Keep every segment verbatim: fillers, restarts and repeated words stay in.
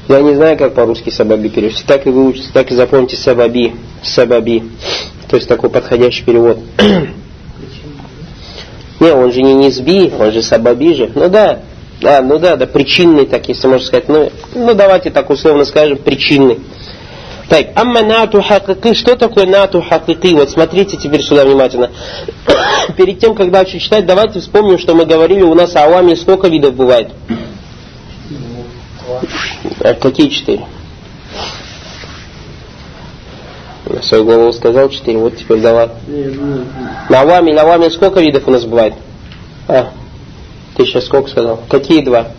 Я не знаю, как по-русски сабаби перевести. Так и выучите, так и запомните сабаби. Сабаби. То есть такой подходящий перевод. Не, он же не низби, он же сабаби же. Ну да, да, ну да, да, причинный, так если можно сказать. Ну, ну давайте так условно скажем, причинный. Так, амма нату хакики. Что такое нату хакики? Вот смотрите теперь сюда внимательно. Перед тем, как дальше читать, давайте вспомним, что мы говорили, у нас ауами сколько видов бывает? А какие четыре? На свою голову сказал четыре, вот теперь давай. На авами, на авами сколько видов у нас бывает? А, ты сейчас сколько сказал? Какие два?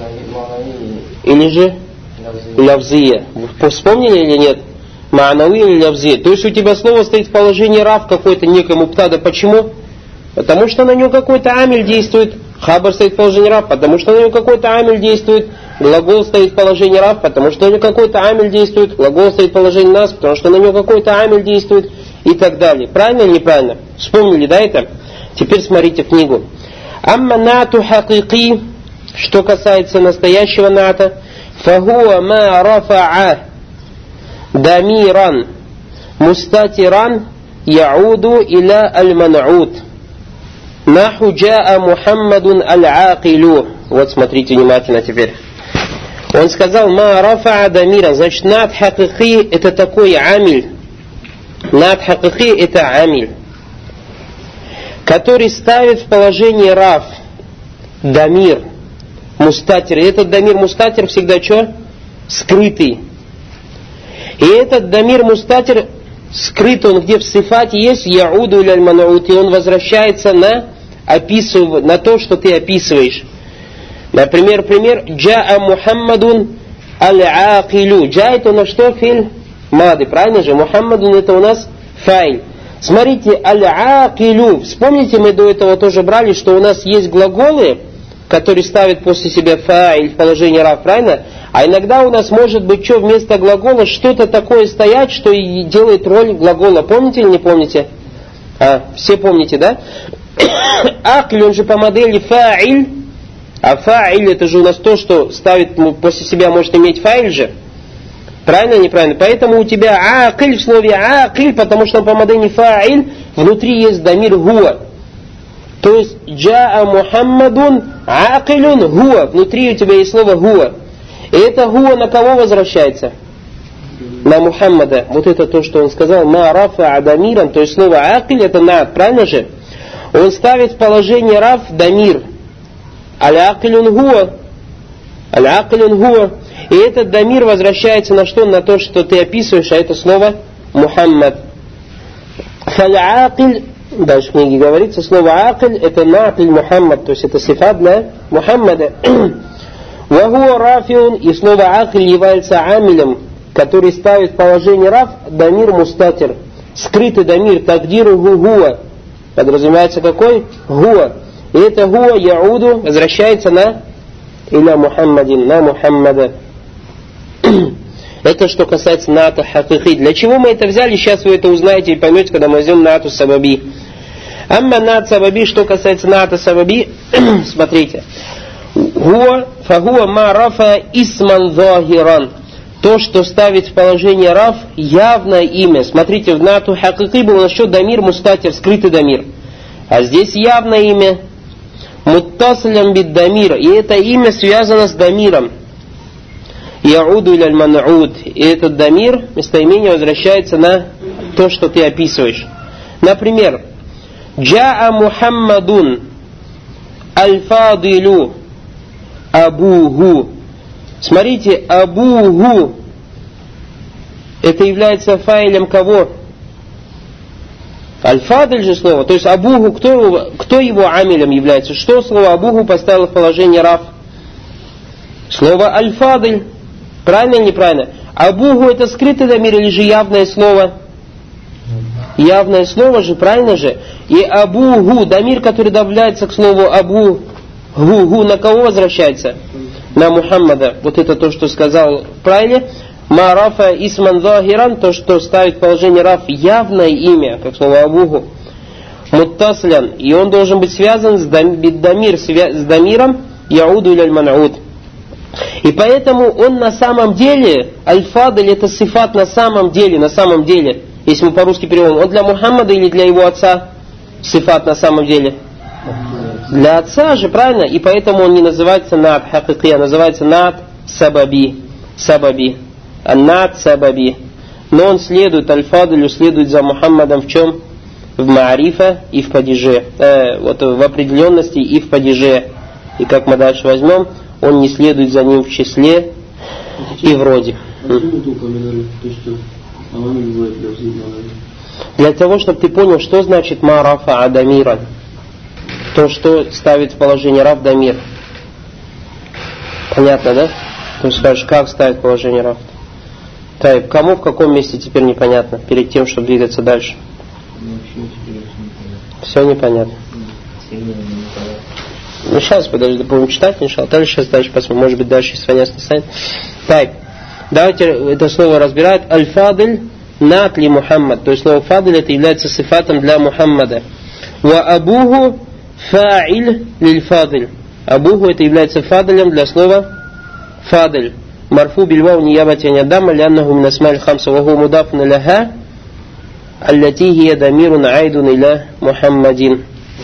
Или же лавзия. Вспомнили или нет? Ма'науи или лавзия. То есть у тебя слово стоит в положении рав какой-то некой муптада. Почему? Потому что на него какой-то амиль действует. Хабар стоит в положении рав, потому что на него какой-то амиль действует. Глагол стоит в положении рав, потому что на него какой-то амиль действует. Глагол стоит в положении нас, потому что на него какой-то амиль действует. И так далее. Правильно или неправильно? Вспомнили, да, это? Теперь смотрите книгу. Амма нату хакики. Что касается настоящего ната. Фахуа ма рафа'a дамиран мустатиран яуду иля аль-ман'уд. Наху джаа Мухаммадун аль-акилу. Вот смотрите внимательно теперь. Он сказал, ма рафа'a дамиран. Значит, нат хакики это такой амиль. Нат хакики это амиль, который ставит в положение раф дамир мустатир. И этот дамир мустатир всегда что? Скрытый. И этот дамир мустатир скрыт, он где в сифате есть, яуду иляль ман'ут, и он возвращается на, описыв... на то, что ты описываешь. Например, пример, джаа Мухаммадун аль-акилу. Джа это у нас что? Филь мады, правильно же? Мухаммадун это у нас файль. Смотрите, аль-акилу. Вспомните, мы до этого тоже брали, что у нас есть глаголы, которые ставят после себя фаиль в положении рав, правильно? А иногда у нас может быть что вместо глагола что-то такое стоять, что и делает роль глагола. Помните или не помните? А, все помните, да? Акль, он же по модели фаиль. А фаиль это же у нас то, что ставит после себя может иметь фаиль же. Правильно или неправильно? Поэтому у тебя акль в слове акль, потому что он по модели фаиль, внутри есть дамир гуа. То есть джаа Мухаммадун акилун гуа. Внутри у тебя есть слово гуа. И это гуа на кого возвращается? На Мухаммада. Вот это то, что он сказал. Ма рафа адамиран. То есть слово акиль это над. Правильно же? Он ставит в положение раф дамир. Аль-акилун гуа. Аль-акилун гуа. И этот дамир возвращается на что? На то, что ты описываешь, а это слово Мухаммад. Халь-акиль. Дальше в книге говорится, слово акиль это накль Мухаммад, то есть это сифат для Мухаммада. Вахуа рафиун, и слово акиль является амилем, который ставит в положение раф дамир мустатир. Скрытый дамир, тагдиру гуа. Подразумевается какой? Гуа. И это гуа яуду возвращается на иля Мухаммадин, на Мухаммада. Это что касается ната хакики. Для чего мы это взяли? Сейчас вы это узнаете и поймете, когда мы возьмем нату сабаби. Амма нат сабаби, что касается ната сабаби, смотрите. Хуа, фахуа ма рафа исман захиран. То, что ставит в положение раф явное имя. Смотрите, в нату хакики был еще дамир мустатир, скрытый дамир. А здесь явное имя. Муттасилям бид дамир. И это имя связано с дамиром. Яуду иляль ман'уд. И этот дамир, местоимение, возвращается на то, что ты описываешь. Например, джаа Мухаммадун аль-фадилу абуху. Смотрите, абуху это является фаилем кого? Аль-фадиль же слово. То есть абуху, кто, кто его амилем является? Что слово абуху поставило в положение раф? Слово аль-фадиль. Правильно или неправильно? Абуху это скрытый дамир или же явное слово? Явное слово же, правильно же? И абуху, дамир, который добавляется к слову абу, гу, гу, на кого возвращается? На Мухаммада. Вот это то, что сказал правильно. Ма рафа исман захиран, то, что ставит в положение раф явное имя, как слово абуху. Муттаслян. И он должен быть связан с дамир, с дамиром яуду иляль ман'уд. И поэтому он на самом деле, аль-фадль это сифат на самом деле, на самом деле, если мы по-русски переводим, он для Мухаммада или для его отца сифат на самом деле? Для отца же, правильно? И поэтому он не называется над хакики, а называется над сабаби. Сабаби. Над сабаби. Но он следует, аль-фадлю следует за Мухаммадом в чем? В маарифа и в падеже. Э, вот в определенности и в падеже. И как мы дальше возьмем, он не следует за ним в числе и в роде. Для того, чтобы ты понял, что значит марафа адамира. То, что ставит в положение раф дамир. Понятно, да? Ты скажешь, как ставить в положение раф? Так, кому в каком месте теперь непонятно, перед тем, чтобы двигаться дальше? Все непонятно. Ну сейчас, подожди, будем читать, иншаллах. Дальше сейчас дальше посмотрим. Может быть, дальше если понятно станет. Так, давайте это слово разбирать. Аль-фадль нат ли Мухаммад. То есть слово фадль это является сифатом для Мухаммада. Ва абуху фа'иль лиль фадль. Абуху это является фадлем для слова фадль. Марфу бильвау ниябати анядама ляннаху мин асмаль хамса ва ху мудафн лаха аллати хия дамирун айдун иля Мухаммадин.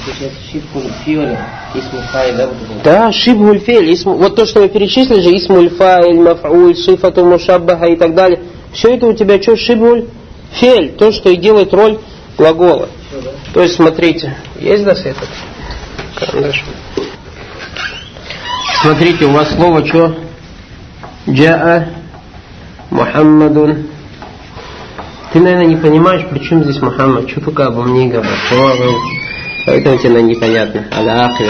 Да, шибхуль фейль. Вот то, что мы перечислили же, исмуль фаиль, маф'уль, сифату мушаббаха и так далее. Все это у тебя что? Шибхуль фейль. То, что и делает роль глагола. То есть, смотрите, есть да этот карандаш? Смотрите, у вас слово что? Джаа Мухаммадун. Ты, наверное, не понимаешь, при чем здесь Мухаммад. Что только обо мне говоришь? Поэтому тебе непонятно. Аль-Акли.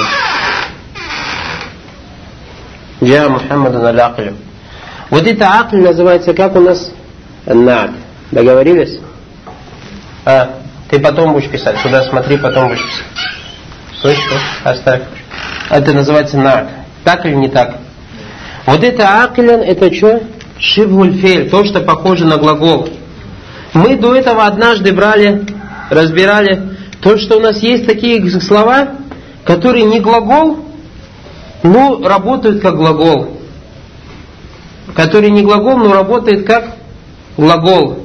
Джаа Мухаммадун аль-Акли. Вот это акли называется как у нас? Над. Договорились? А, ты потом будешь писать. Сюда смотри, потом будешь писать. Слышишь? Оставь. Это называется над. Так или не так? Вот это аклян, это что? Шибхуль фейль. То, что похоже на глагол. Мы до этого однажды брали, разбирали то, что у нас есть такие слова, которые не глагол, но работают как глагол. Которые не глагол, но работают как глагол.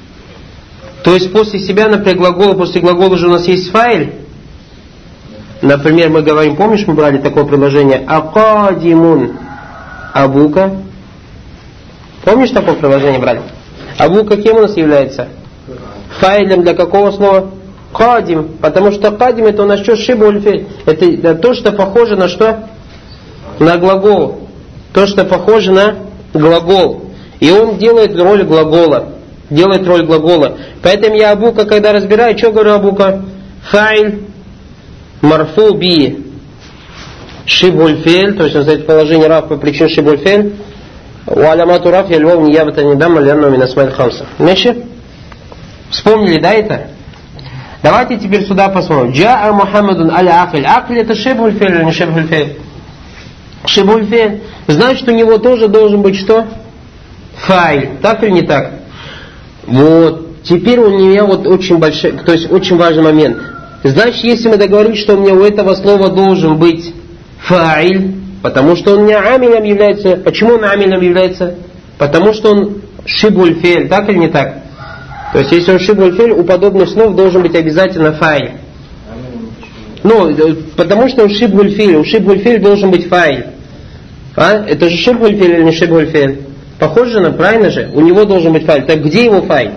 То есть после себя, например, глагола, после глагола же у нас есть фаиль. Например, мы говорим, помнишь, мы брали такое предложение акадимун абука. Помнишь такое предложение брали? Абука кем у нас является? Фаилем для какого слова? Кадим. Потому что кадим это у нас что? Шибуль фейль. Это то, что похоже на что? На глагол. То, что похоже на глагол. И он делает роль глагола. Делает роль глагола. Поэтому я абука, когда разбираю, что говорю абука? Фаиль марфу би шибуль фейль. То есть он стоит в положении раф по причине шибуль фейль. У алямату раф я львов не ябата не дам алянну мин асмаль хамса. Меньше? Вспомнили, да, это? Давайте теперь сюда посмотрим. Джаа Мухаммадун аль-Акль. Акль это шибуль фейль или не шибуль фейль? Шибуль фейль. Значит, у него тоже должен быть что? Фаиль. Так или не так? Вот. Теперь у меня вот очень большой, то есть очень важный момент. Значит, если мы договорились, что у меня у этого слова должен быть фаиль, потому что он не амилем является. Почему он амилем является? Потому что он шибуль фейль. Так или не так? То есть, если он шибуль фейль, у подобных слов должен быть обязательно фаиль. Ну, потому что он шибуль фейль. У шибуль фейль должен быть фаиль. А? Это же шибуль фейль или не шибуль фейль? Похоже на, правильно же? У него должен быть фаиль. Так где его фаиль?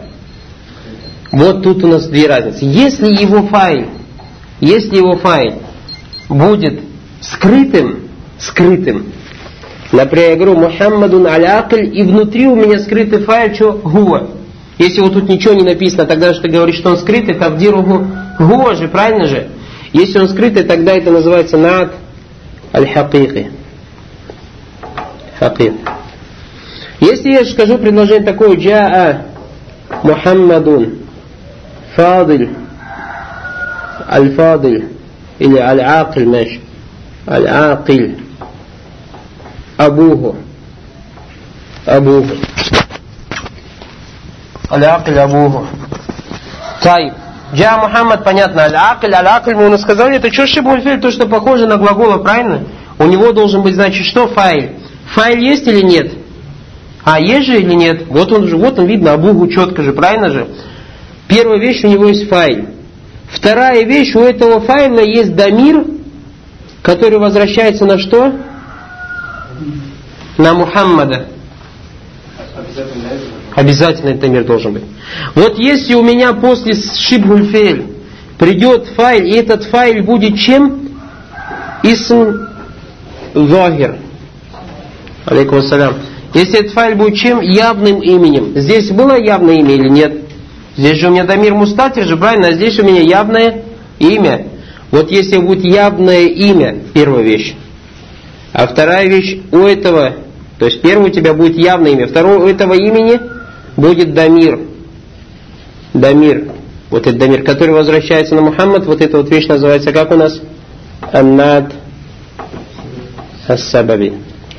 Вот тут у нас две разницы. Если его фаиль, если его фаиль будет скрытым, скрытым, например, я говорю Мухаммадун аль-Акль, и внутри у меня скрытый фаиль, что гуа. Если вот тут ничего не написано, тогда что ты говоришь, что он скрытый, тавдиругу гуа же, правильно же? Если он скрытый, тогда это называется над аль-хакики. Хакик. Если я скажу предложение такое, джаа Мухаммадун фадиль аль-фадиль или аль-акль маш аль-акль абуху абуху аль-акль абуху. Тай. Джа Мухаммад, понятно, аль-акль, аль-акль, мы у нас сказали, это что шибуль фейль, то, что похоже на глагол, правильно? У него должен быть, значит, что фаиль? Файль есть или нет? А есть же или нет? Вот он же, вот он видно, Абуху четко же, правильно же? Первая вещь, у него есть файл. Вторая вещь, у этого файла есть дамир, который возвращается на что? На Мухаммада. Обязательно этот дамир должен быть. Вот если у меня после шибхуль фейль придет файл, и этот файл будет чем? Исм захир. Алейкум ассалям. Если этот файл будет чем? Явным именем. Здесь было явное имя или нет? Здесь же у меня дамир мустатир же, правильно? А здесь у меня явное имя. Вот если будет явное имя, первая вещь. А вторая вещь, у этого, то есть первое у тебя будет явное имя, второе у этого имени будет дамир. Дамир. Вот этот дамир, который возвращается на Мухаммад, вот эта вот вещь называется как у нас? Аннад ас-сабаби.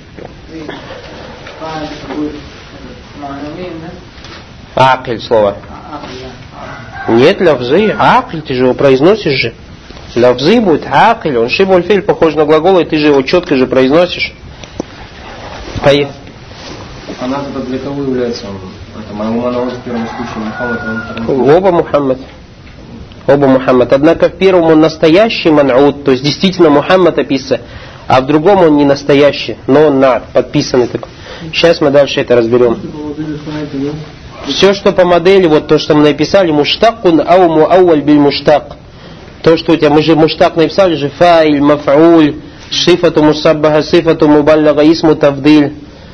Акль слово. Нет, лавзы, акль, ты же его произносишь же. Лавзы будет акль, он шибуль фейль похож на глагол, и ты же его четко же произносишь. Поехали. А нас это для кого является? Это моему монолог в первом случае Мухаммад, а во втором? Оба Мухаммад. Оба Мухаммад. Однако в первом он настоящий ман'уд, то есть действительно Мухаммад описан, а в другом он не настоящий, но он на подписанный такой. Сейчас мы дальше это разберем. Все, что по модели, вот то, что мы написали, муштакун ау муауаль биль муштак. То, что у тебя, мы же муштак написали же, фаиль, маф'уль, шифату мусаббаха, сифату мубаллага, исму тавдиль,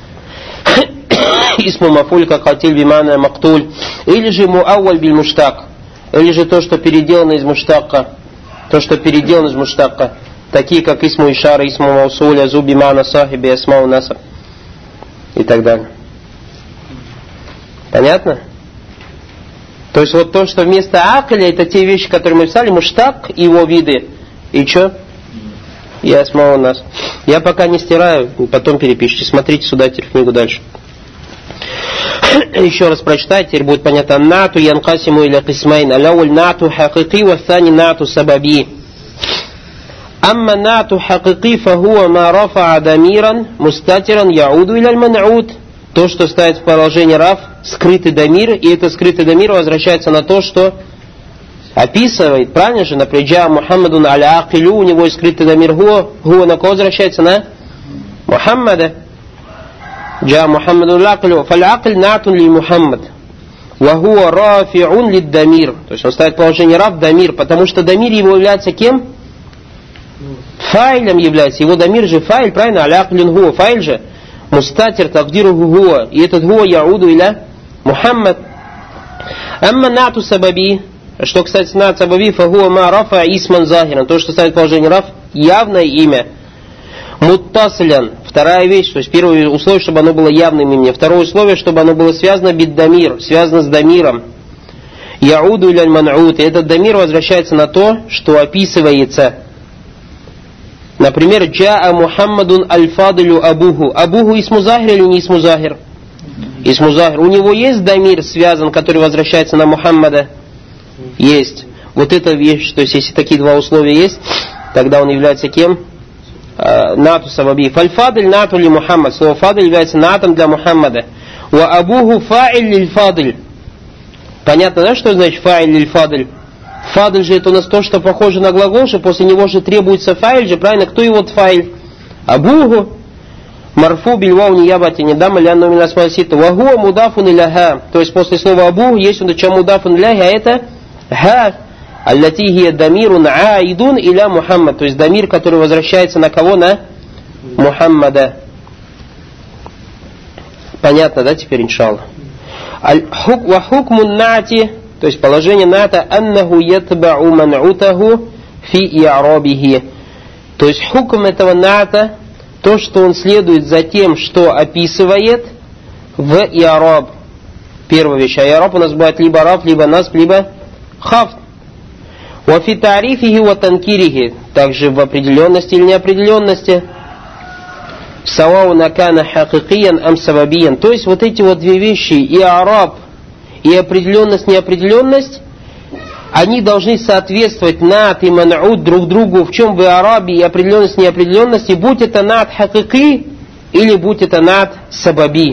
исму мафуль, как хатиль, бимана, мактуль. Или же муауаль биль муштак. Или же то, что переделано из муштака. То, что переделано из муштака. Такие, как исму ишара, исму маусуля, зуби мана, сахиби, асмау насаб. И так далее. Понятно? То есть вот то, что вместо акля, это те вещи, которые мы писали, муштак и его виды. И что? И асмау нас. Я пока не стираю, потом перепишите. Смотрите сюда, теперь книгу дальше. Еще раз прочитать, теперь будет понятно. Нату янкасиму иля кисмайн. Аляуль нату хакики ва thani нату сабаби. Амма нату хакики фахуа ма рафа дамиран мустатиран яуду иля ман'уд. То, что ставит в положение раф, скрытый дамир, и этот скрытый дамир возвращается на то, что описывает, правильно же, например, джа Мухаммадун аля акилю, у него есть скрытый дамир хуа, хуа на кого возвращается? На Мухаммада. Джа Мухаммадун аля акилю, фаль акиль натун ли Мухаммад, ва хуа рафиун ли дамир. То есть он ставит в положение раф дамир, потому что дамир его является кем? Файлем является, его дамир же файл, правильно, аля акилюн хуа, файл же. Мустатир тагдиру гуа. И этот гуа яуду иля Мухаммад. Амма нату сабаби. Что, кстати, нат сабаби, фагуа ма рафа исман захиран. То, что ставит положение раф, явное имя. Муттаслян. Вторая вещь. То есть первое условие, чтобы оно было явным именем. Второе условие, чтобы оно было связано биддамир. Связано с дамиром. Яуду иля ман'уд. И этот дамир возвращается на то, что описывается. Например, джаа Мухаммадун аль-фадилю абуху. Абуху исму захир или не исму захир? Исму захир. У него есть дамир связан, который возвращается на Мухаммада? Есть. Вот эта вещь, то есть если такие два условия есть, тогда он является кем? Нату сабаби. Фаль-фадиль нату ли Мухаммад. Слово фадиль является натом для Мухаммада. Ва абуху фаиль лиль-фадиль. Понятно, да, что значит фаиль лиль-фадиль? Фадль же это у нас то, что похоже на глагол, что после него же требуется фаиль же, правильно? Кто его фаиль? Абуху. Марфу бильвау ниябати недам ляну минасмасита. Вагуа мудафун иляха. То есть после слова абуху есть он чем мудафун иляха, а это ха. Аллати хия дамирун аидун иля Мухаммад. То есть дамир, который возвращается на кого? На Мухаммада. Понятно, да, теперь иншаллах? Ва хукмун нати. То есть положение ната аннаху ятбау ман'утаху фи и'рабихи. То есть хукм этого ната, то, что он следует за тем, что описывает в и'раб. Первая вещь. А и'раб у нас бывает либо раф, либо насб, либо хафт. Ва фи тарифихи ва танкирихи. Также в определенности или неопределенности. Савау накана хакикиян ам сабабиян. То есть вот эти вот две вещи, и'раб и определенность, неопределенность, они должны соответствовать нат и ман'уд друг другу, в чем в арабе и определенность, неопределенности, будь это нат хакики или будь это над сабаби.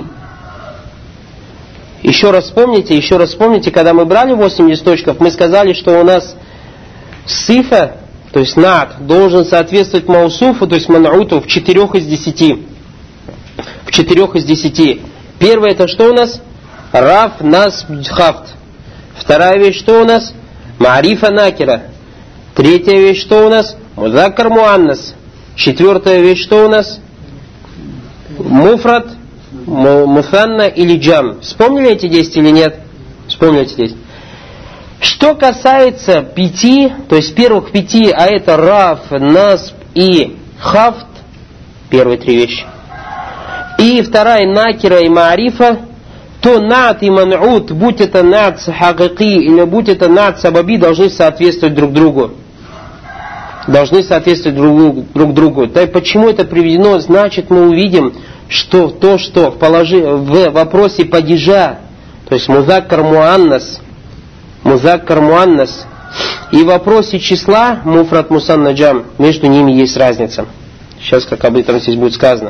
Еще раз вспомните, еще раз вспомните, когда мы брали восемь листочков, мы сказали, что у нас сифа, то есть над, должен соответствовать маусуфу, то есть ман'уту в четырех из десяти. В четырех из десяти. Первое это что у нас? Раф, нас, хафт. Вторая вещь что у нас? Маарифа накира. Третья вещь что у нас? Музаккар муаннас. Четвертая вещь что у нас? Муфрат, муфанна или джам. Вспомнили эти десять или нет? Вспомнили эти десять. Что касается пяти, то есть первых пяти, а это раф, насб и хафт, первые три вещи, и вторая накира и маарифа, то над и ман'ут, будь это над хакики или будь это над сабаби, должны соответствовать друг другу. Должны соответствовать друг, друг другу. Так почему это приведено? Значит, мы увидим, что то, что в, положи, в вопросе падежа, то есть музаккар муаннас, музаккар муаннас, и в вопросе числа муфрат мусанна джам, между ними есть разница. Сейчас, как об этом здесь будет сказано.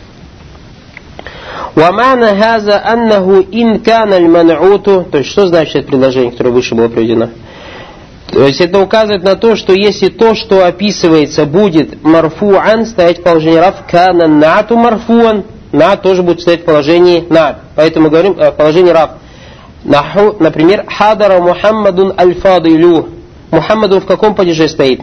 وَمَعْنَ هَذَا أَنَّهُ إِنْ كَانَ الْمَنْعُوتُ. То есть, что значит это предложение, которое выше было приведено? То есть, это указывает на то, что если то, что описывается, будет марфу'ан, стоять в положении раф, кана нату марфу'ан, на тоже будет стоять в положении над. Поэтому мы говорим в положении раф. Например, хадара Мухаммадун аль-фадилю. Мухаммадун в каком падеже стоит?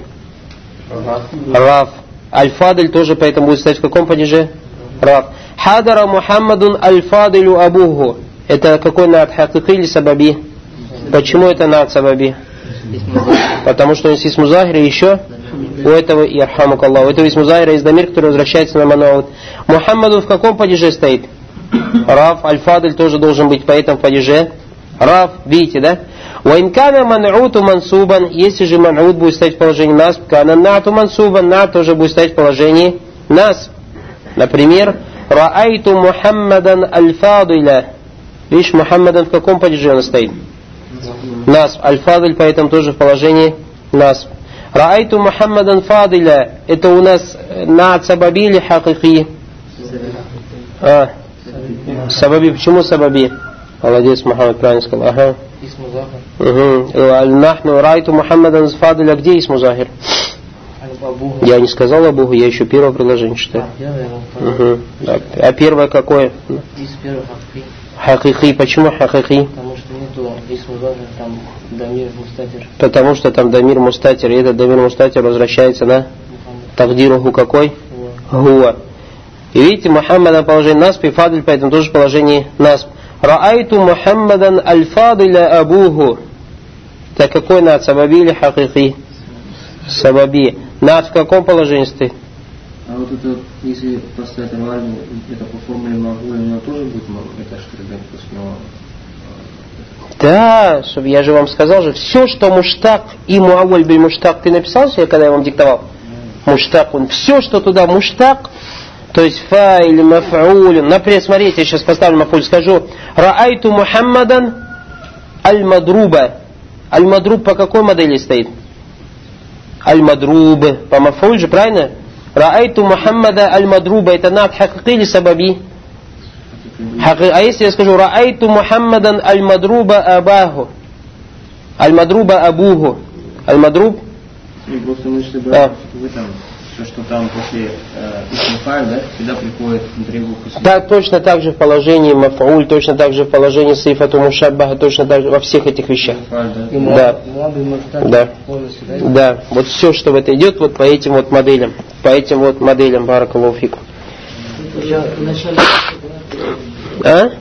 Раф. Аль-фадиль тоже поэтому будет стоять в каком падеже? Раф. Хадара Мухаммадун аль-фадилю абуху. Это какой над, хакики или сабаби? Почему это над сабаби? Потому что есть музахир, и еще у этого, ярхамук Аллах, у этого есть музахир, есть дамир, который возвращается на манаут. Мухаммаду в каком падеже стоит? Раф, аль-фадиль тоже должен быть по этому падеже. Раф, видите, да? Ваинкана ман'уту мансубан, если же ман'ут будет стоять в положении насб, кана нату мансубан, на тоже будет стоять в положении насб. Например, раайту Мухаммадан аль-фадиля. Видишь, Мухаммадан в каком падеже он стоит? Насб. Аль-фадиль поэтому тоже в положении насб. Раайту Мухаммадан фадиля. Это у нас на сабаби или хакики? А, сабаби. Почему сабаби? Молодец, Мухаммад правильно сказал. Ага. Угу. Нахну райту Мухаммадан фадиля. Где есть музахир? Я не сказал Абуху, я еще первое предложение читаю. Угу. А первое какое? Хакики. Почему хакики? Потому что нету исмузахир, там дамир мустатир. Потому что там дамир мустатир, и этот дамир мустатир возвращается на тагдируху какой? Гуа. И видите, Мухаммадан положение насб и фадиль, поэтому тоже положение насб. Раайту Мухаммадан аль-фадиля абуху. Это какой над, сабаби или хакики? Сабаби. Над в каком положении стоит? А вот это, если поставить нормально, это по формуле магуля, у него тоже будет это что ребят после него? Да, чтобы я же вам сказал же, все, что муштак и муаваль биль муштак, ты написал себе, когда я вам диктовал? Муштак, он все, что туда муштак, то есть фаиль, маф'уль, например, смотрите, я сейчас поставлю маф'уль, скажу, раайту Мухаммадан аль-мадруба. Аль-мадруб по какой модели стоит? Аль-мадруб, по маф'уль же, правильно? Раайту Мухаммада аль-мадруба, это над хакики или сабаби? А если я скажу раайту Мухаммадан аль-мадруба абаху, аль-мадруба абуху, аль-мадруб? Просто мы что брали в этом, все, что там после исмифаль, да, всегда приходит внутри буквы. Да, точно так же в положении маф'уль, точно так же в положении сифату мушаббаха, точно так же во всех этих вещах. Да. Да. Да. Вот все, что в это идет, вот по этим вот моделям, по этим вот моделям, баракаллаху фикум. А?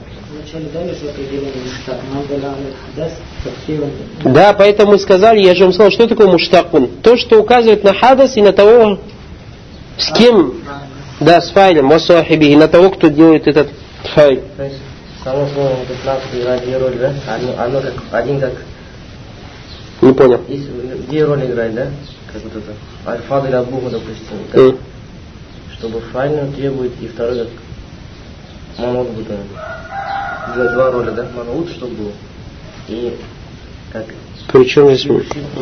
Да, поэтому мы сказали, я же вам сказал, что такое муштакун? То, что указывает на хадас и на того, с кем, да, с файлем, васахиби, и на того, кто делает этот файл. То есть, само слово вот ислам играет две роли, да? Оно, оно как, один как... Не понял. Две роли играет, да? Как вот это. Аль-фадиль абуху, допустим. Mm. Чтобы файл требует, и второй как манут будет. Два, два роли, да? Манут, чтобы был. И как... Причем здесь...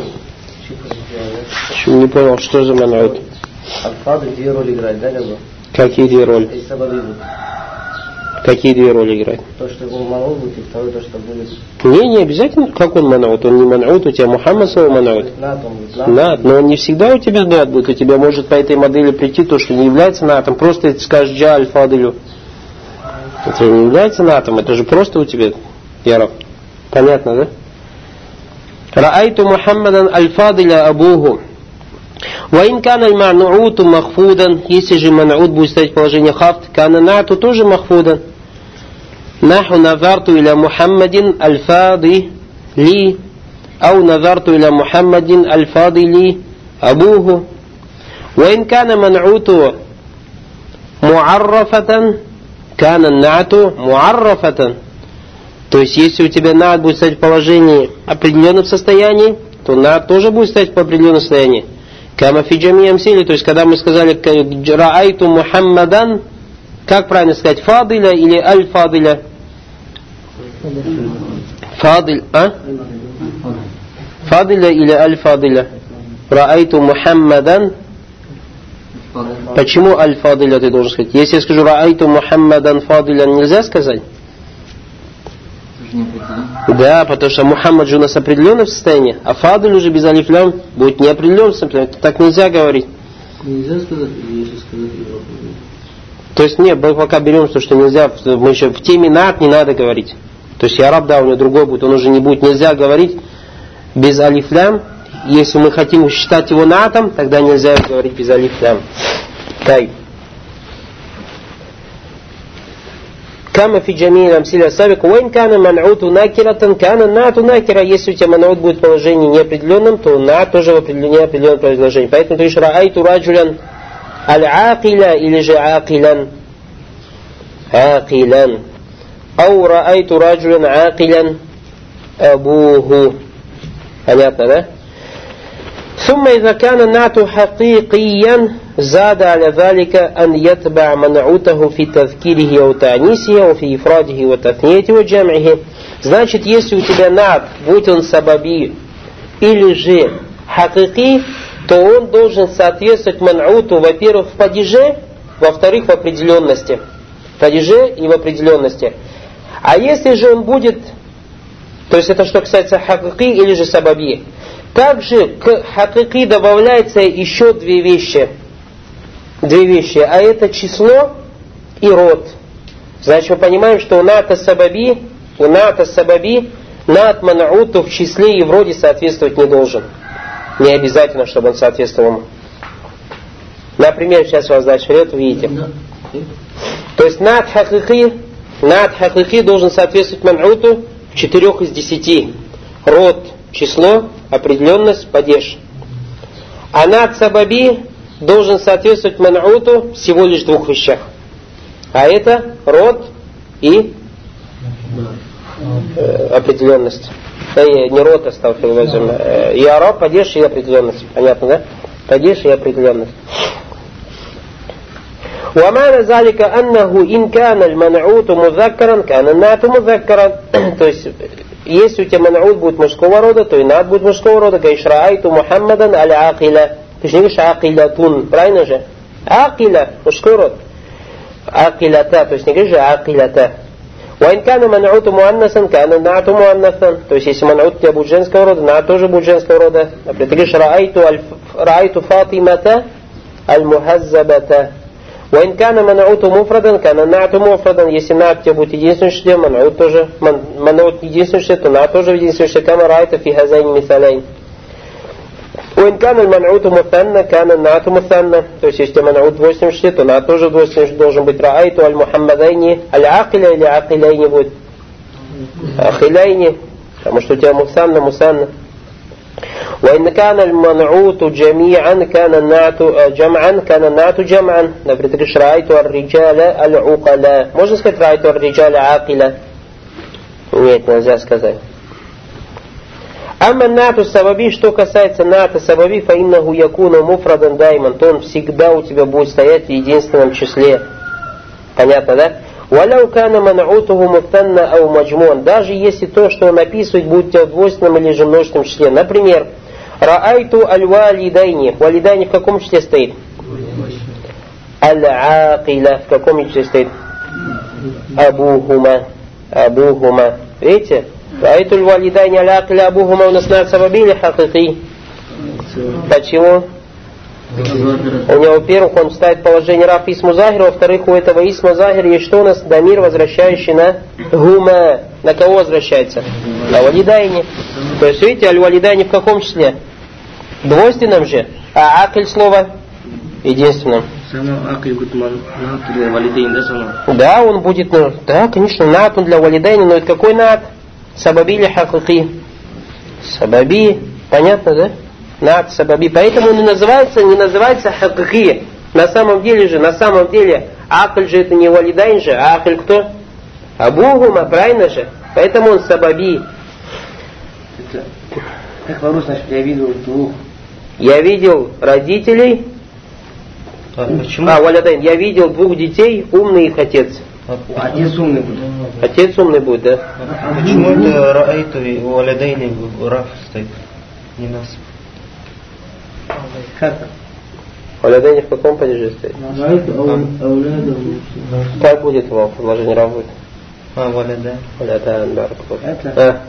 Не понял, что за манут? Аль-фадиль две роли играет, да, либо? Какие две роли? И сабаби будут. Какие две роли играют? То, что его манаут будет, и второе, то, что будет... Не, не обязательно, как он манаут. Он не манаут, у тебя Мухаммад свой манаут. Над, он будет над. Над, но он не всегда у тебя над будет. У тебя может по этой модели прийти то, что не является натом. Просто ты скажешь джа аль-фадилю. Это не является натом, это же просто у тебя яраб. Понятно, да? Раайту Мухаммадан аль-фадиля абуху. Ваин кана аль-ман'уту махфудан. Если же ман'ут будет стоять в положении хафт, кана нату тоже махфудан. Наху назарту иля Мухаммадин аль-фади ли. Ау назарту иля Мухаммадин аль-фади ли абуху. Ваин кана ман'уту муаррафатан, кана нату муаррафатан. То есть, если у тебя над будет стоять в положении определенном состоянии, то над тоже будет стоять в определенном состоянии. Кама фи джамиям сили, то есть, когда мы сказали раайту Мухаммадан, как правильно сказать, фадиля или аль-фадиля? Фадиль, а? Фадиля или аль-фадиля? Раайту Мухаммадан. Почему аль-фадиля ты должен сказать? Если я скажу раайту Мухаммадан фадиля, нельзя сказать? Да, потому что Мухаммад же у нас определенное состояние, а фадиль уже без алифлям будет неопределенное состояние. Так нельзя говорить. Нельзя сказать, если сказать его. То есть нет, мы пока берем то, что нельзя, мы еще в теме над не надо говорить. То есть яраб, да, у него другой будет, он уже не будет, нельзя говорить без алифлям. Если мы хотим считать его натом, тогда нельзя говорить без алифлям. Тай. Кама фи джамии амсиля сабик, уэн кана ман'уту накиратан, кана нату накира. Если у тебя ман'ут будет в положении неопределенном, то нат тоже в неопределенном положении. Поэтому ты говоришь раайту раджулян аль-акиля или же акилян. Акилян. Ау раайту раджулян акилян абуху. Понятно, да? ثم إذا كان النعت حقيقيا زاد على ذلك أن يتبع منعوته في تذكيره وتعنيسه وفي إفراده وتثنيته وجمعه. Значит, если у тебя над, будь он сабаби или же хакики, то он должен соответствовать ман'уту, во-первых, в падеже, во-вторых, в определенности. В падеже и в определенности. А если же он будет, то есть это что касается хакики или же сабаби, также к хакики добавляется еще две вещи. Две вещи. А это число и род. Значит, мы понимаем, что у ната сабаби, у ната сабаби, нат ман'уту в числе и в роде соответствовать не должен. Не обязательно, чтобы он соответствовал ему. Например, сейчас вас дальше ряд увидите. То есть нат хакики, нат хакики должен соответствовать ман'уту в четырех из десяти. Род, число, определенность, падеж. А над сабаби должен соответствовать ман'уту всего лишь в двух вещах. А это род и э, определенность. Да, не род, остался э, и араб, падеж и определенность. Понятно, да? Падеж и определенность. ومعنى ذلك أنه إن كان المنعوت مذكرا كان النعت مذكرا. То есть, если у тебя ман'ут будет мужского рода, то и над будет мужского рода. Говоришь, раайту Мухаммадан аль-акиля. Ты же не говоришь акилятун, правильно же? Акиля, мужской род. Акилята, то есть не говоришь же акилята. وإن كان منعوت مؤنثا كان النعت مؤنثا. То есть, если ман'ут у тебя будет женского рода, над тоже будет женского рода. Например, ты говоришь, раайту, раайту Фатимата аль-мухаззабата. وإن كان منعوت مفردا كان النعت مفردا. Если над у тебя будет единственное число, ман'ут тоже, ман'ут единственное число, то над тоже единственное число. كما رأيت في هذين المثالين. وإن كان المنعوت مثنى كان النعت مثنى. То есть, если ман'ут двойственное число, то над тоже двойственное число должен быть. رأيت аль-мухаммадайни аль-акиля или акиляйни будет. Акиляйни, потому что у тебя мусанна, мусанна. وإن كان المنعوت جميعا كان النعت جمعا كان النعت جمعا. Например, ты говоришь رأيت الرجال العقلاء. Можно сказать رأيت الرجال عاقلا? Нет, нельзя сказать. Амма нату сабаби, что касается ната сабаби, фаиннаху якуну муфрадан дайман, то он всегда у тебя будет стоять в единственном числе. Понятно, да? Валяу кана ман'утуху муфтанна ау маджмуан. Даже если то, что он описывает, будет в двойственном или же множественном числе. Например, раайту аль-валидайни. Валидайни в каком числе стоит? аль-акиля. В каком числе стоит? Абухума. Абухума. Видите? Айтуль валидайни аль-акиля абухума у нас на сабаби или хакики? Почему? У него, во-первых, он ставит положение раф исму захир, во-вторых, у этого исма захир есть что у нас? Дамир, возвращающий на гума. На кого возвращается? На валидайни. То есть, видите, аль-валидайни в каком числе? Двойственном же. А акль слово? Единственном. Само акль будет нат для валидайни, да, само? Да, он будет, ну, да, конечно, нат он для валидайни, но это какой нат? Сабаби или хакики? Сабаби. Понятно, да? Над сабаби. Поэтому он не называется, не называется хакики. На самом деле же, на самом деле, акль же это не валидайн же, а акль кто? Абухума, правильно же? Поэтому он сабаби. Это, как по-русски, значит, я видел двух. Я видел родителей. А, почему? А, валидайн. Я видел двух детей, умный их отец. Отец умный будет. Отец умный будет, да? А почему это раайту и валидайни раф стоит? Не нас. Как? Валидайни в каком падеже стоит? Как будет его предложение раф будет? А, валидай. Валидай, да. Это? А.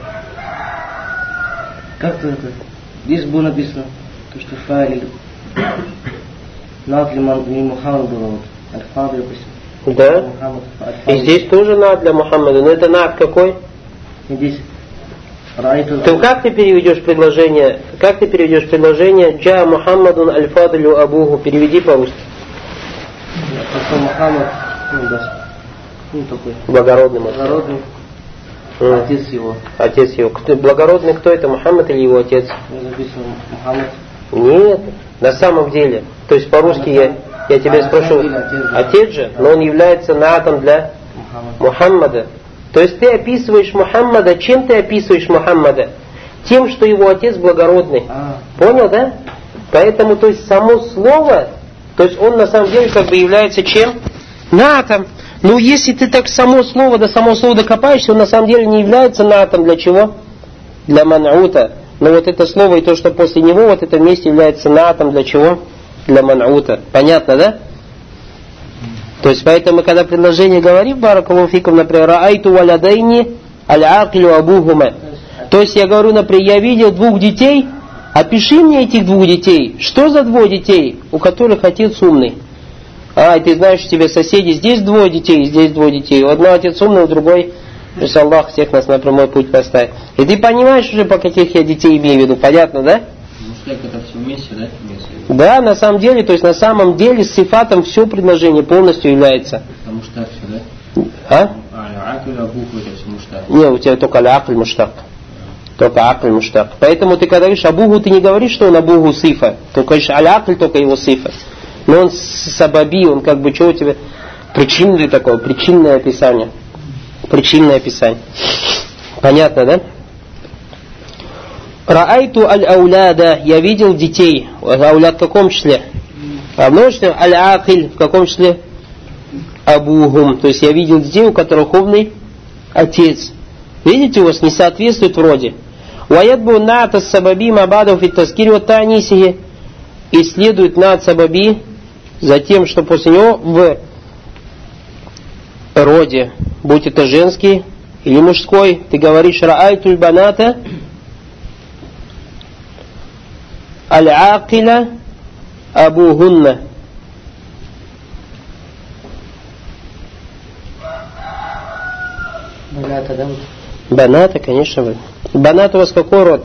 Как-то это? Здесь было написано, то, что файлик над ли Мухаммад было вот. Аль-Фаду, допустим. Да? И здесь тоже над для Мухаммада. Но это над какой? Здесь. Райту. Ты как ты переведешь предложение? Как ты переведешь предложение Джа Мухаммадун аль-Фадлю Абуху? Переведи по-русски. Просто Мухаммад, ну да, ну такой. Благородный может. Благородный. Mm. Отец его. Отец его. Кто, благородный кто это? Мухаммад или его отец? Не написано Мухаммад. Нет. На самом деле. То есть по-русски я, я тебя а спрошу. Деле, отец, да. Отец же, но он является натом для Мухаммад. Мухаммада. То есть ты описываешь Мухаммада. Чем ты описываешь Мухаммада? Тем, что его отец благородный. А. Понял, да? Поэтому, то есть само слово, то есть он на самом деле как бы является чем? Натом. Ну если ты так само слово до само слова докопаешься, он на самом деле не является натом для чего? Для ман'ута. Но вот это слово и то, что после него, вот это вместе является натом для чего? Для ман'ута. Понятно, да? То есть поэтому, когда предложение говорит, баракаллаху фикум, например, раайту валядайни аль-акилю абухума. То есть я говорю, например, я видел двух детей, опиши мне этих двух детей. Что за двое детей, у которых отец умный? А, и ты знаешь, у тебя соседи, здесь двое детей, здесь двое детей. У одного отец умный, у другой, если Аллах всех нас на прямой путь поставит. И ты понимаешь уже, по каких я детей имею в виду, понятно, да? Муштак это все вместе, да? Да, на самом деле, то есть на самом деле с сифатом все предложение полностью является. Это муштак все, да? А? А, акуля, буквы это все муштак. Не, у тебя только аль-акль муштак. Только акль муштак. Поэтому ты когда говоришь абуху, ты не говоришь, что он абуху сифа. Ты говоришь аль-акль, только его сифа. Но он сабаби, он как бы, что у тебя? Причинное такое, причинное описание. Причинное описание. Понятно, да? Раайту аль-ауляда, я видел детей. Ауляд в каком числе? А множество аль-акиль в каком числе? Абухум. То есть я видел детей, у которых умный отец. Видите, у вас не соответствует вроде. Ваядбу ната сабаби мабадов и таскири от танисихи. И следует над сабаби за тем, что после него в роде, будь это женский или мужской, ты говоришь раайтуль баната аль-акиля абухунна. Баната, да? Баната, конечно. Банат у вас какой род?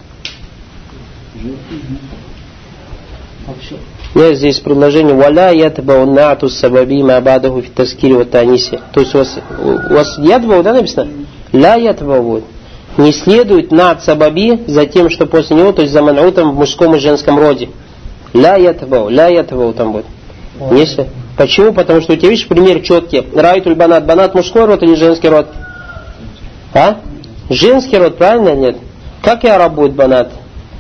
Нет, здесь предложение валя ятбау нату сабаби мабадаху фи таскири ва таниси. То есть у вас, у вас ятбау, да, написано? Ля ятбау будет. Не следует над сабаби за тем, что после него, то есть за ман'утом в мужском и женском роде. Ля ятбау, ля ятбау там будет. Если. Почему? Потому что у тебя, видишь, пример четкий. Райтуль банат. Банат мужской род или женский род? А? Женский род, правильно? Нет. Как и араб будет банат?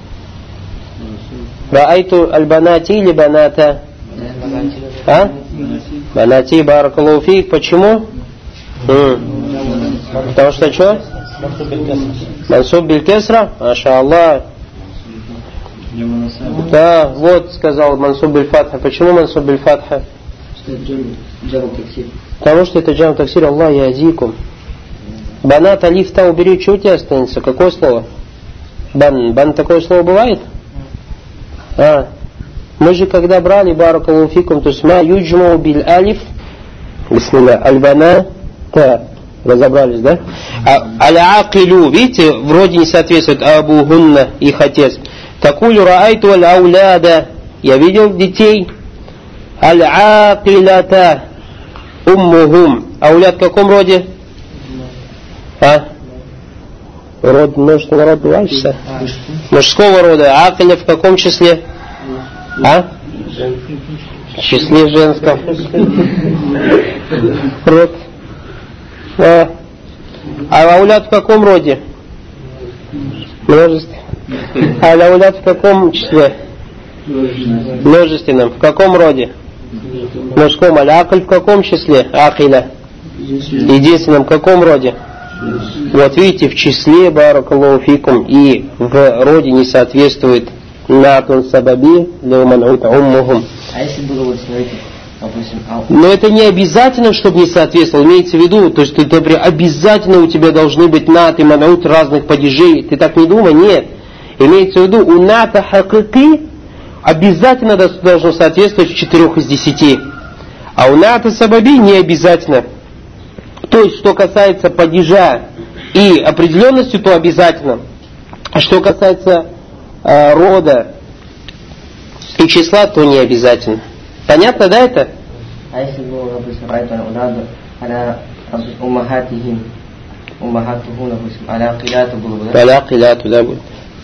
Раайту аль-банати или баната? А? Банати, баракаллаху фик. Почему? М. Потому что что? Мансуб биль-кесра? Маша Аллах. Да, вот сказал Мансуб биль-фатха. Почему Мансуб биль-фатха? Потому что это джам таксир, Аллах язикум. Банат алиф та убери, что у тебя останется? Какое слово? Бан. Бан такое слово бывает? А. Мы же когда брали баракаллаху фикум, то есть ма юджмау биль алиф, бисмилля, аль-бана, та. Разобрались, да? Аль-акилю, видите, вроде не соответствует Абу Гунна, их отец. Такулю раайту аль-ауляда, я видел детей. Аль-акилата, уммухум. Ауляд в каком роде? А? Род множественного рода бываешься? Мужского рода. Акиля в каком числе? А? В числе женском. Род. А, а аулят в каком роде? Множественном. А аулят в каком числе? Множественном. В каком роде? Мужском. Аль-акль в каком числе? Акиля. Единственном. В каком роде? Вот видите, в числе баракаллаху фикум и в роде не соответствует накун сабаби леуманут уммухум. А если было вот, смотрите, но это не обязательно, чтобы не соответствовало. Имеется в виду, то есть, ты, например, обязательно у тебя должны быть нат и манаут разных падежей. Ты так не думай, нет. Имеется в виду, у ната хакыки обязательно должно соответствовать в четырех из десяти. А у ната сабаби не обязательно. То есть, что касается падежа и определенности, то обязательно. А что касается э, рода и числа, то не обязательно. Понятно, да, это? А если было, допустим, райту ауляду, аля уммахатихим, уммахатуху, допустим, аля акиляту было бы, да? Аля акиляту, да, будет.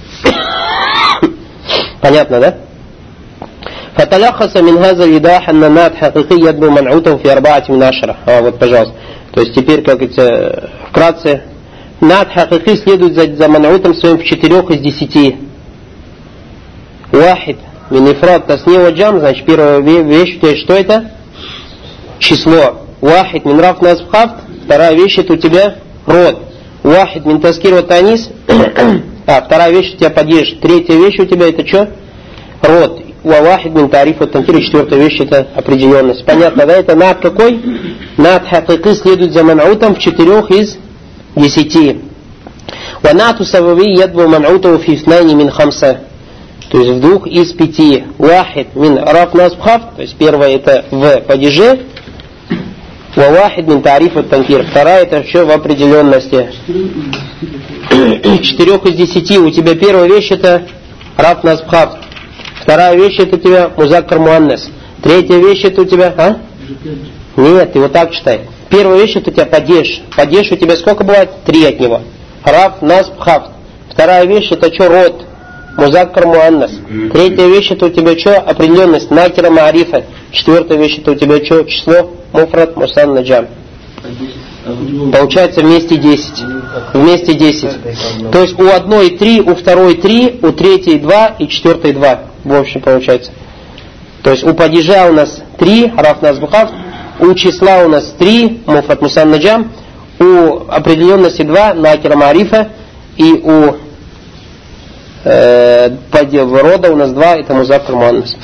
Понятно, да? فتلخص من هذا الإيضاح أن النات حقيقي يدبو منعوته في أربعة من عشرة. А, вот, пожалуйста. То есть теперь, как это, вкратце, нат хакики следует за, за ман'утом своим в четырех из десяти. Вахид. Минифрат тасни ва джам, значит, первая вещь у тебя что это? Число. Вахид минраф насбхафт. Вторая вещь это у тебя род. Вахид мин таскир ва танис. А, вторая вещь у тебя падеж. Третья вещь у тебя это что? Род. Ва вахид мин тариф ва танкир. Четвертая вещь это определенность. Понятно, да? Это над какой? Над хакики следует за ман'утом в четырех из десяти. Ва нату сабаби ядбу ман'уту фи ифнайни мин хамса. То есть в двух из пяти. Вахид мин раф насбхаф, то есть первое это в падеже. Ва вахид мин тариф ат танкир. Вторая это еще в определенности. Четырех из десяти у тебя первая вещь это раф насбхаф. Вторая вещь это у тебя музаккар муаннас. Третья вещь это у тебя, а? Нет, ты вот так читай. Первая вещь это у тебя падеж. Падеж у тебя сколько бывает? Три от него. Раф насбхаф. Вторая вещь это что? Род. Музаккар муаннас. Третья вещь это у тебя что? Определенность. Накира маарифа. Четвертая вещь это у тебя что? Число муфрат мусанна джам. Получается вместе десять. Вместе десять. То есть у одной три, у второй три, у третьей два и четвертой два. В общем получается. То есть у падежа у нас три, раф насбхаф. У числа у нас три, муфрат мусанна джам. У определенности два, накира маарифа. И у рода у нас два, это музаккар муаннас.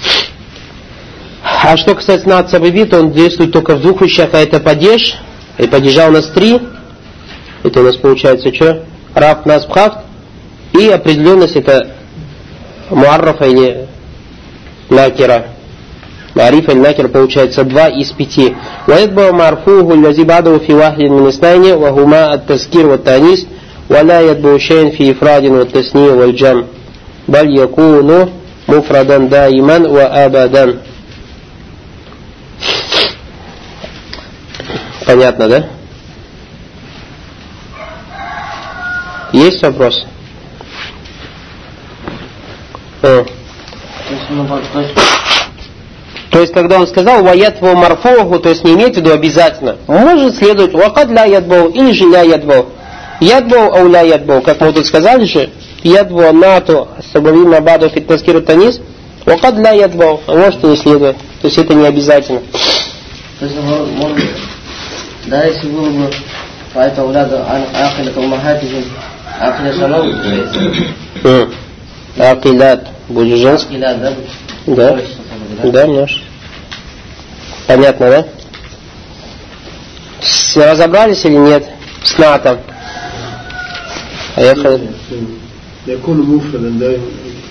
А что касается нат сабаби, то он действует только в двух вещах, а это падеж, и падежа у нас три, это у нас получается что? Раф насбхафт, и определенность это муаррафа или накира. Марифа или накира получается два из пяти. وَيَتْبَعُ مَعْرْفُوهُ الَّذِي بَعْدَهُ فِي وَاحِدٍ مِنْ اثْنَيْنِ وَهُمَا التَّذْكِيرُ وَالتَّأْنِيثُ ولا يتبع شيء في إفراد والتثنية والجمع بل يكون مفردا دائما وأبدا. Понятно, да? Есть вопрос? О. То есть, когда он сказал «ваятву марфугу», то есть не имеет в виду обязательно, может следовать «вакад ля ядбау» или же «ля ядбау». Ядбау ау ля ядбау, как мы тут сказали же, ядбау нату сабави мабаду фит таскиру танис, вакад ля ядбау, а может и не следует. То есть это не обязательно. То есть, может, да, если было бы поэтому ляду акилят умахатихим, акилят шалау, акилят, будет женский. Акилят, да? Да, да, наш. Понятно, да? С- Разобрались или нет? С натом. Поехали. يكون مفردا دائما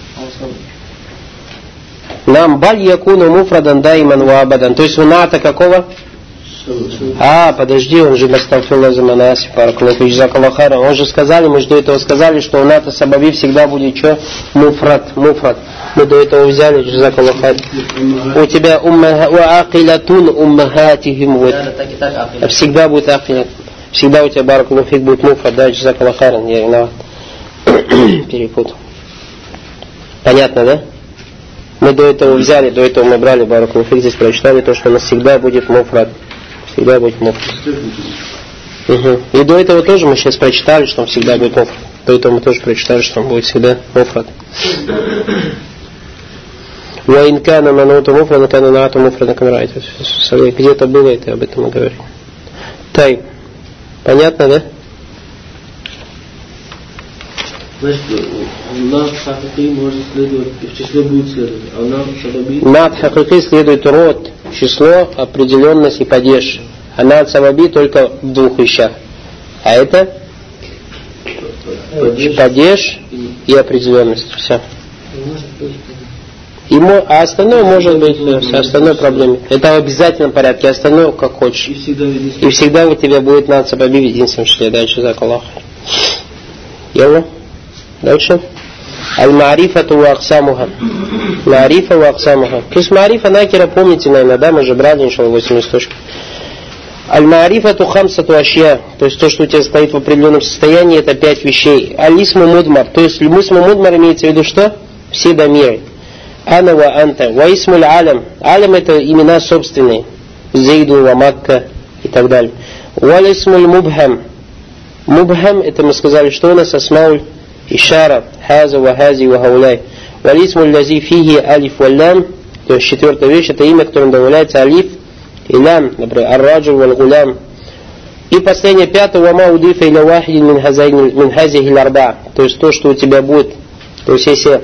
Нам баль якуну муфрадан дайман ва абадан. То есть у ната какого? А, подожди, он же бастафилла заманаси паракулафи джзакаллахара. Он же сказали, мы же до этого сказали, что у ната сабаби всегда будет что? Муфрад, муфрад. Мы до этого взяли джзакаллахара. У тебя умма ва акилатун уммахатихим. Вот. Да, так и так, акилат. Всегда будет акилат. Всегда у тебя баракулафи будет муфрад, да, джзакаллахара. Я виноват. Перепутал. Понятно, да? Мы до этого взяли, до этого мы брали баракулафи, здесь прочитали то, что у нас всегда будет муфрад. Всегда будет муфрад. Угу. И до этого тоже мы сейчас прочитали, что он всегда будет муфрад. До этого мы тоже прочитали, что он будет всегда муфрад. Ва инкана мануту муфрада, кана наату муфрада камрай. Где-то было это, об этом мы говорили. Тай. Понятно, да? Значит, на хакики может следовать, и в числе будет следовать, а на сабаби... Над хакики следует род, число, определенность и падеж. А над сабаби только в двух вещах. А это Падеж. падеж и определенность. Все. И мо- а остальное может быть э, с остальной проблемой. Это в обязательном порядке, остальное как хочешь. И всегда везде. И всегда у тебя будет над сабаби в единственном числе. Дальше за Аллах. Яла. Дальше. Аль-Маарифату ва аксамуха. Маарифа ва аксамуха. То есть Маарифа накира, помните, наверное, да, мы же брали, иншалла, восемь листочков. Аль-Маарифату хамсату ашья. То есть то, что у тебя стоит в определенном состоянии, это пять вещей. Аль-Исму мудмар. То есть Исму мудмар имеется в виду что? Все домиры. Ана ва анта. Ва исмуль алям. Алям это имена собственные. Зейду ва Макка и так далее. Ва исмуль мубхам. Мубхам это мы сказали, что у нас асмауль ишара, хаза, вахази, вахауляй. Валисму лязи фиги алиф валлям. То есть четвертая вещь, это имя, которым добавляется алиф и лям, например, ар-раджул вал-гулям. И последнее, пятое, вама удифа иля вахидин мин хазихи ларба. То есть то, что у тебя будет, то есть если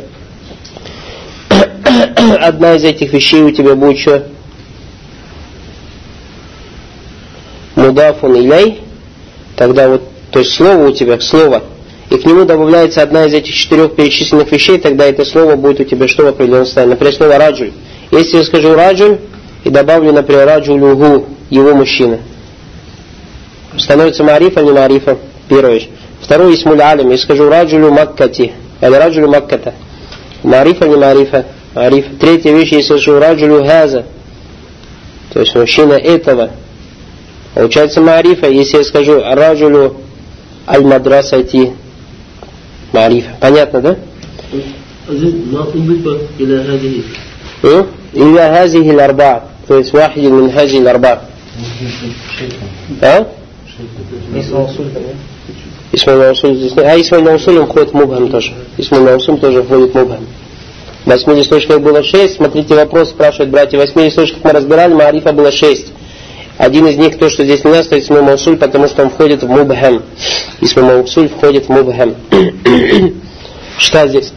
одна из этих вещей у тебя будет что? Мудафун иляй, тогда вот, то есть слово у тебя, слово, и к нему добавляется одна из этих четырех перечисленных вещей, тогда это слово будет у тебя что в определенном состоянии. Например, слово раджуль. Если я скажу раджуль и добавлю, например, раджулюгу, его мужчина, становится маарифа, не маарифа, первая вещь. Второе, исмуль алим, я скажу раджулю маккати, или раджулю макката, маарифа, не маарифа, маарифа. Третья вещь, если я скажу раджулю газа, то есть мужчина этого, получается маарифа, если я скажу раджулю аль-мадрасати, маарифа. Понятно, да? ما أضيف إلى هذه إلى هذه الأربعة. То есть واحد من هذه الأربعة. А? Исм аль-Маусуль здесь. А Исм аль-Маусуль входит в мубхам тоже. Исм аль-Маусуль тоже входит в мубхам. В восьми листочках было шесть. Смотрите, вопрос спрашивают братья. В восьми листочках мы разбирали, маарифа было шесть. Один из них, то, что здесь не надо, Исм аль-Маусуль, потому что он входит в мубхам. Исм аль-Маусуль входит в мубхам. Что здесь?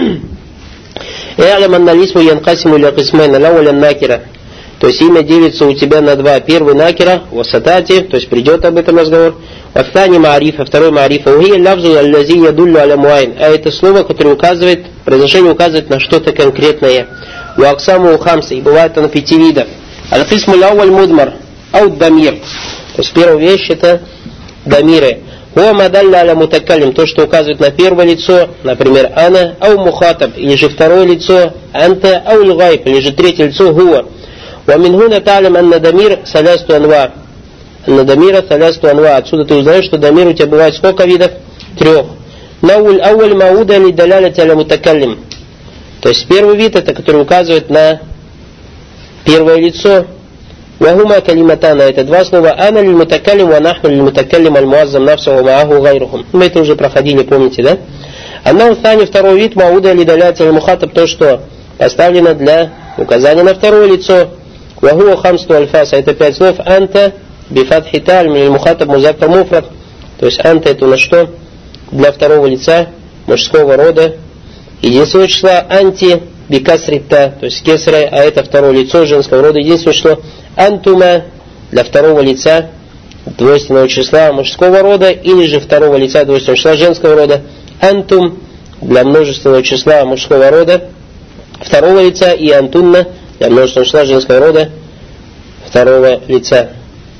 Э'лям анналисму янкасиму ля кисмайн алауля накира. То есть имя делится у тебя на два. Первый накира, васатати, то есть придет об этом разговор. Вафтани маарифа, второй маарифа. Ухия лавзу аллази ядуллю аля муайн. А это слово, которое указывает, произношение указывает на что-то конкретное. Уаксаму ухамса, и бывает оно пяти видов. Аль-кисму лауаль мудмар, аут дамир. То есть первая вещь это дамиры. О мадалля аля мутакалим, то, что указывает на первое лицо, например, ана, ау мухатаб, или же второе лицо, анта, ау лгайб, или же третье лицо, гуа. ومن هنا تعلم أن دمير ثلاثة أنواع. أن دمير ثلاثة أنواع. Отсюда ты узнаешь, что дамир у тебя бывает сколько видов? Трех. نوع الأول موعودة لدلالة على متكلم. То есть первый вид, это который указывает на первое лицо. وهما كلمتان. Это два слова. أنا للمتكلم ونحن للمتكلم المعظم نفسه ومعه غيرهم. Мы это уже проходили, помните, да? النوع الثاني, второй вид, موعودة لدلالة على المخاطب, то, что поставлено для указания на второе лицо. وهو خمسة ألفاظ, это пять слов. Анта бифатхи таль мин мухатаб музаккар муфрад. То есть анта это на что? Для второго лица мужского рода единственного числа. Анти бикасрита, то есть кесра, а это второе лицо женского рода единственного числа. антума для второго лица двойственного числа мужского рода, или же второго лица двойственного числа женского рода, антум для множественного числа мужского рода второго лица, и антунна для множественного числа женского рода второго лица.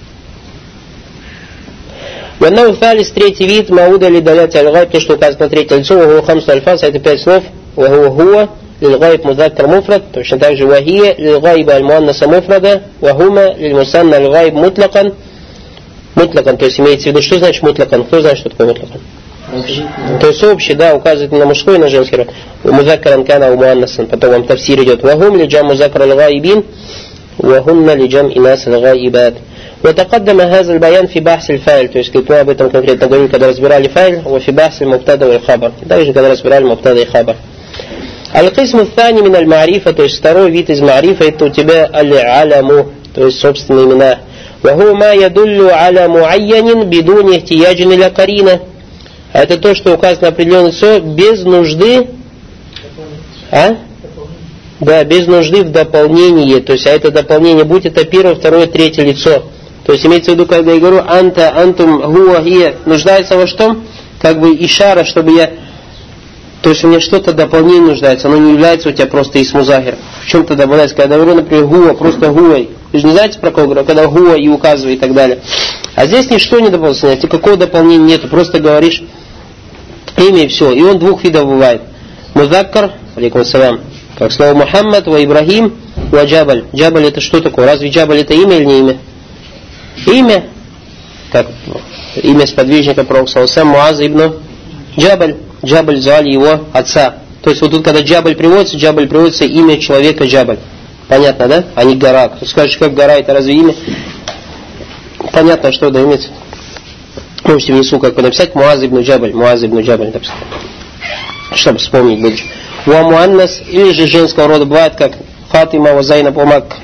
Ваннау фалис, третий вид, мауда ли далят аль-гайб, то, что указано на третье лицо, ваху хамсу альфас, это пять слов, ваху хуа, лилгайб мудаккар муфрад, точно так же вахия, лилгайба аль-муаннаса муфрада, вахума, лильмусанна аль-гайб мутлакан, мутлакан, то есть имеется в виду, что значит мутлакан, кто знает, что такое мутлакан? То есть общий, да, указывает на мужской и на женский род. Музаккаран кана у муаннасан, потом вам тавсир идет, вахум ли джам музаккар аль-гайбин, вахумна ли джам инас аль-гайбат. وتقدم هذا البيان في بحث الفاعل, то есть как мы об этом конкретно говорили, когда разбирали фаиль, وفي بحث المبتدا والخبر, также когда разбирали мубтада и хабар. القسم الثاني من المعرفة, то есть второй вид из ма'рифа, это у тебя аль-аляму, то есть собственные имена. وهو ما يدل على معين بدون احتياج إلى قرينة. Это то, что указано на определенное лицо без нужды, а? Да, без нужды в дополнении, то есть а это дополнение, будь это первое, второе, третье лицо. То есть имеется в виду, когда я говорю анта, антум, гуа, гия, нуждается во что? Как бы ишара, чтобы я... То есть у меня что-то дополнение нуждается, оно не является у тебя просто исмузахир. В чем-то добавляется, когда я говорю, например, гуа, просто гуа. Вы же не знаете про кого говорю, когда гуа и указываю и так далее. А здесь ничто не дополняется, никакого дополнения нету, просто говоришь имя и все. И он двух видов бывает. Музаккар, алейкум ассалям, как слово Мухаммад, ва Ибрахим, ва Джабаль. Джабаль это что такое? Разве Джабаль это имя или не имя? Имя, как имя сподвижника пророка Муаза ибн Джабаль. Джабаль звали его отца. То есть вот тут, когда Джабаль приводится, Джабаль приводится имя человека Джабаль. Понятно, да? А не гора. Кто скажет, как гора, это разве имя? Понятно, что да имеется. Можете внизу как бы написать Муаз ибн Джабаль. Муаз ибн Джабаль написать. Чтобы вспомнить будет. Уа муаннас, или же женского рода бывает, как Фатима, ва Зайнаб, ва Макка.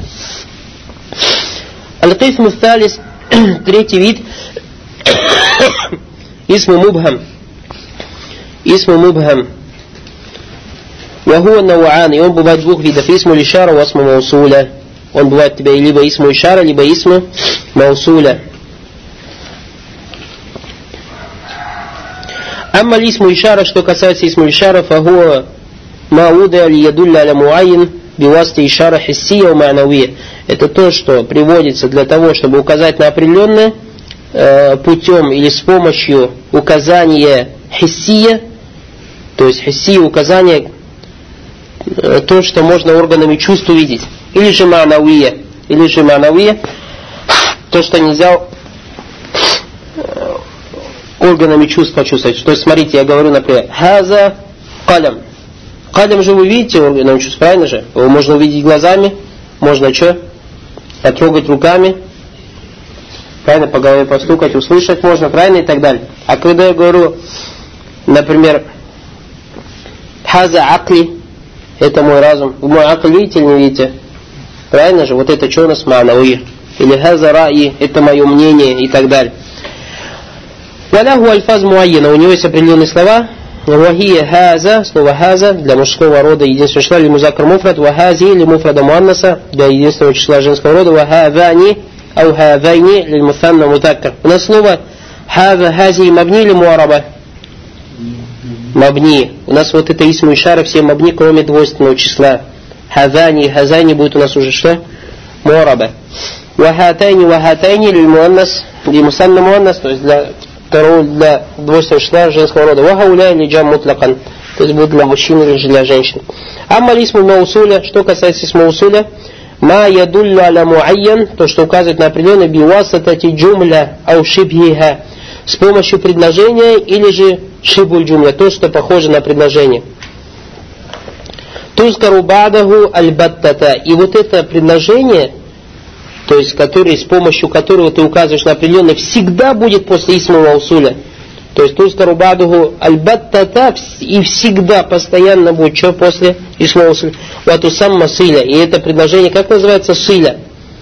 Аль-Кисм ас-Салис, третий вид, Исму Мубхам. Исму Мубхам. Вахуа науан, и он бывает двух видов. Исму Лишара, ва Исму Маусуля. Он бывает у тебя либо Исму Ишара, либо Исму Маусуля. Амма Исму Ишара, что касается Исму Ишара, фахуа мауда ли ядулля аля муайин бивасти ишара хиссия у ма'навия. Это то, что приводится для того, чтобы указать на определенное э, путем или с помощью указания хиссия, то есть хиссия указания э, то, что можно органами чувств увидеть, или же ма'навия, или же ма'навия, то, что нельзя э, органами чувств почувствовать. То есть, смотрите, я говорю, например, хаза калям. Калям же вы видите органами чувств, правильно же? Его можно увидеть глазами, можно что? Потрогать руками, правильно, по голове постукать, услышать можно, правильно, и так далее. А когда я говорю, например, хаза акли, это мой разум, вы мой акл видите или не видите? Правильно же? Вот это что у нас ма'навия. Или хаза ра'i, это мое мнение и так далее. Валяху альфаз муайена, у него есть определенные слова. Вахия хаза, слово хаза для мужского рода единственного числа, или музаккар муфрад, вахази или муфрада муаннаса для единственного числа женского рода, вахавани, ау хавайни, или муфанна мутаккар. У нас слово хаза, хази, мабни или муараба? Мабни. У нас вот это исму ишара, все мабни, кроме двойственного числа. Хазани, хазани будет у нас уже что? Муараба. Вахатайни, вахатайни, или муаннас, или мусанна муаннас, то есть для для двойственного числа женского рода. Вахауля или джам мутлакан. То есть будет для мужчин или же для женщин. Амма исму маусуля, что касается исму маусуля, ма ядуллю аля муайян, то, что указывает на определенное биуасатати джумля ау шибхиха, с помощью предложения или же шибуль джумля, то, что похоже на предложение. Тузкару бадаху аль-баттата. И вот это предложение, то есть который, с помощью которого ты указываешь на определенное, всегда будет после исма маусуля. То есть тузкару бадуху аль-баттата, и всегда, постоянно будет что после исма маусуля. Вату самма силя. И это предложение, как называется, силя?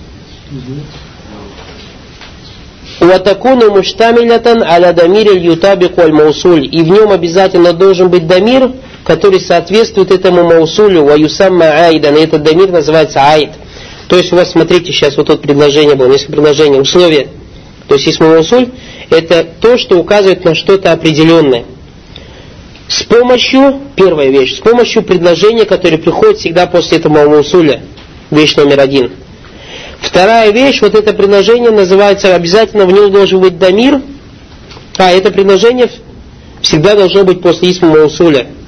Ватакуну муштамилятан аля дамир ютабику аль-маусуль. И в нем обязательно должен быть дамир, который соответствует этому маусулю. Ва юсамма айдан. И этот дамир называется айд. То есть у вас, смотрите, сейчас вот тут предложение было, несколько предложений, условия. То есть исм маусуль это то, что указывает на что-то определенное. С помощью, первая вещь, с помощью предложения, которое приходит всегда после этого маусуля. Вещь номер один. Вторая вещь, вот это предложение называется, обязательно в нем должен быть дамир, а это предложение всегда должно быть после исма маусуля.